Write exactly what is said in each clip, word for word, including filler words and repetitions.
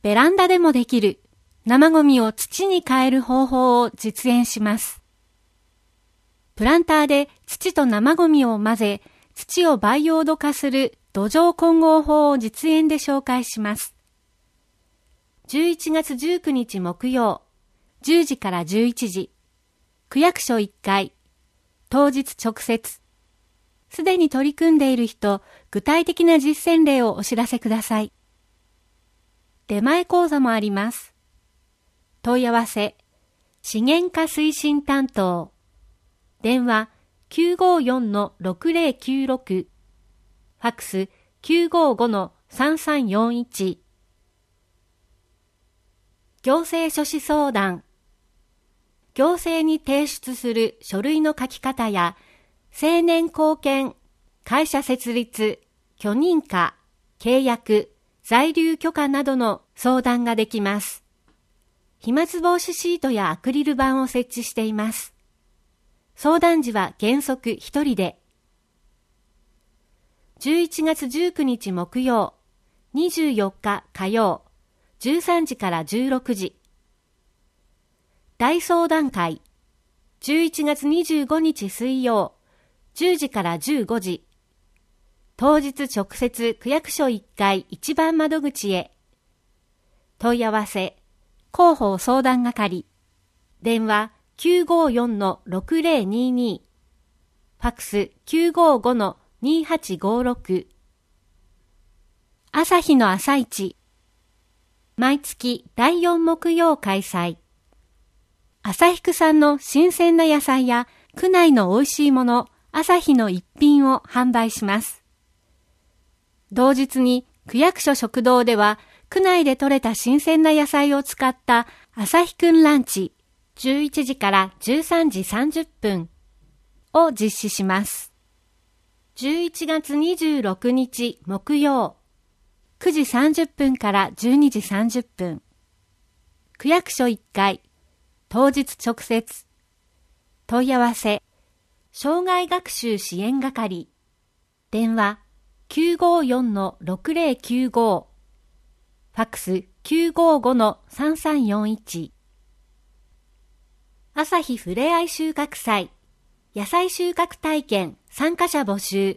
ベランダでもできる生ゴミを土に変える方法を実演します。プランターで土と生ゴミを混ぜ、土を培養土化する土壌混合法を実演で紹介します。じゅういちがつじゅうくにち木曜、じゅうじからじゅういちじ、区役所いっかい、当日直接。すでに取り組んでいる人、具体的な実践例をお知らせください。出前講座もあります。問い合わせ、資源化推進担当。電話 きゅうごよんのろくぜろきゅうろく、ファックス きゅうごごのさんさんよんいち。行政書士相談。行政に提出する書類の書き方や、成年後見、会社設立、許認可、契約、在留許可などの相談ができます。飛沫防止シートやアクリル板を設置しています。相談時は原則ひとりで。じゅういちがつじゅうくにち木曜、にじゅうよっか火曜、じゅうさんじからじゅうろくじ。大相談会、じゅういちがつにじゅうごにち水曜、じゅうじからじゅうごじ。当日直接区役所いっかい一番窓口へ。問い合わせ、広報相談係。電話 きゅうごよんのろくぜろにに。ファックス きゅうごごのにはちごろく。朝日の朝市。毎月だいよん木曜開催。朝日区産の新鮮な野菜や区内の美味しいもの、朝日の一品を販売します。同日に区役所食堂では区内で採れた新鮮な野菜を使った朝日くんランチじゅういちじからじゅうさんじさんじゅっぷんを実施します。じゅういちがつにじゅうろくにち木曜くじさんじゅっぷんからじゅうにじさんじゅっぷん。区役所いっかい当日直接。問い合わせ障害学習支援係。電話 きゅうごよんのろくぜろきゅうご。ファックス きゅうごごのさんさんよんいち。朝日ふれあい収穫祭。野菜収穫体験参加者募集。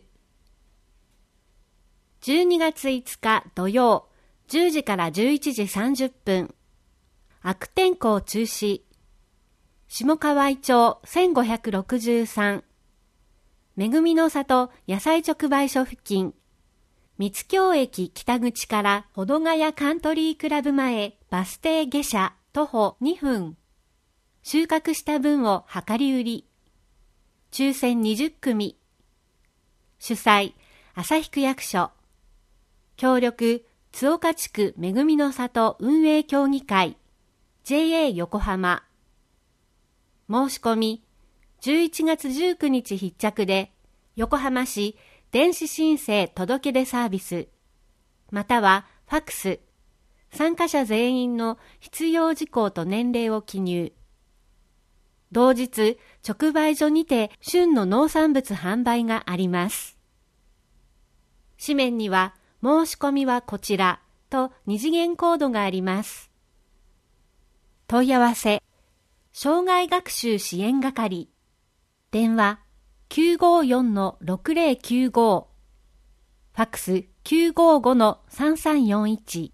じゅうにがついつか土曜じゅうじからじゅういちじさんじゅっぷん。悪天候中止。下川井町せんごひゃくろくじゅうさん。めぐみの里野菜直売所付近。三津京駅北口から保土ヶ谷カントリークラブ前バス停下車徒歩にふん。収穫した分を量り売り。抽選にじゅっくみ。主催、旭区役所。協力、津岡地区めぐみの里運営協議会。ジェイエー 横浜。申し込み、じゅういちがつじゅうくにち必着で、横浜市電子申請届出サービス、またはファックス、参加者全員の必要事項と年齢を記入。同日、直売所にて旬の農産物販売があります。紙面には、申し込みはこちらと二次元コードがあります。問い合わせ、障害学習支援係。電話 きゅうごよんのろくぜろきゅうご。ファックス きゅうごごのさんさんよんいち。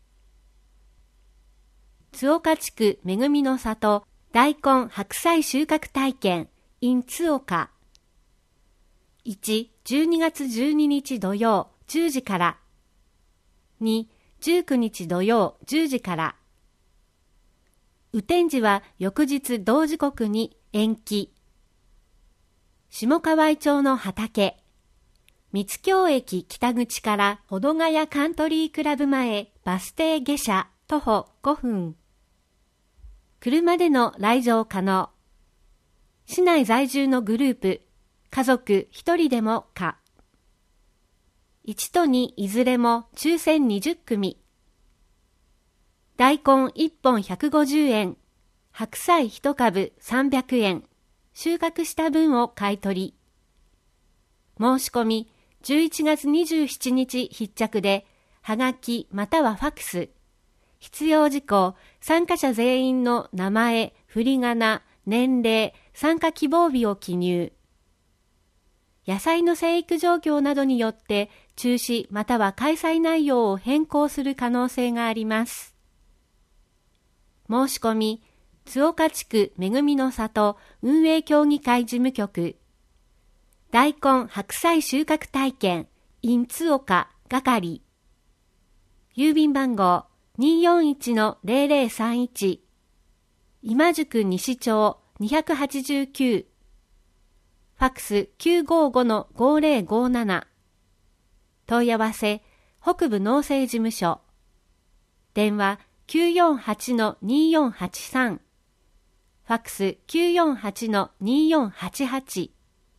津岡地区めぐみの里大根白菜収穫体験 in 津岡。いち、じゅうにがつじゅうににち土曜じゅうじから。に、じゅうくにち土曜じゅうじから。雨天時は翌日同時刻に延期。下川井町の畑。三津京駅北口から保土ヶ谷カントリークラブ前バス停下車徒歩ごふん。車での来場可能。市内在住のグループ、家族ひとりでも可。いちとにいずれも抽選にじゅっくみ。大根いっぽんひゃくごじゅうえん、白菜いちかぶさんびゃくえん、収穫した分を買い取り。申し込みじゅういちがつにじゅうしちにち必着で、はがきまたはファックス、 必要事項、参加者全員の名前、振り仮名、年齢、参加希望日を記入。野菜の生育状況などによって中止または開催内容を変更する可能性があります。申し込み、津岡地区めぐみの里運営協議会事務局。大根白菜収穫体験 in 津岡係。郵便番号 にーよんいちのゼロゼロさんいち。今宿西町にひゃくはちじゅうきゅう。ファックス きゅうごごのごゼロごなな。問い合わせ、北部農政事務所。電話 きゅうよんはちのにーよんはちさん。ファックス きゅうよんはちのにーよんはちはち。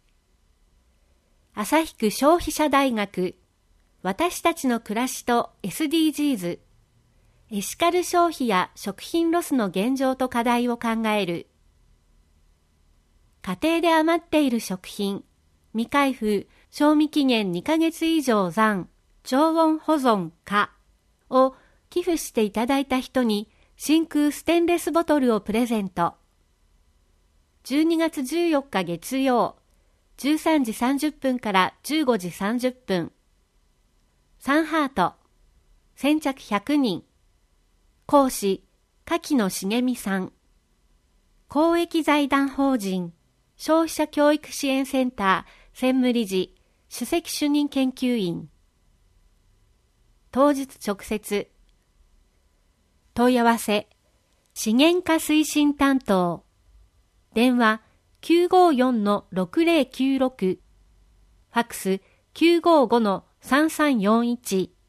旭区消費者大学。私たちの暮らしと エスディージーズ。エシカル消費や食品ロスの現状と課題を考える。家庭で余っている食品、未開封、賞味期限にかげつ以上残、常温保存可を寄付していただいた人に真空ステンレスボトルをプレゼント。じゅうにがつじゅうよっか月曜、じゅうさんじさんじゅっぷんからじゅうごじさんじゅっぷん。サンハート、先着ひゃくにん。講師、柿野茂美さん。公益財団法人、消費者教育支援センター専務理事、首席主任研究員。当日直接。問い合わせ、資源化推進担当。電話 きゅうごよんのろくゼロきゅうろく。ファックス きゅうごごのさんさんよんいち。